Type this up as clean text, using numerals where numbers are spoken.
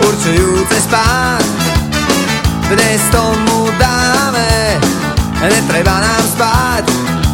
určujúce spát. Dnes tomu dáme, netreba nám spať.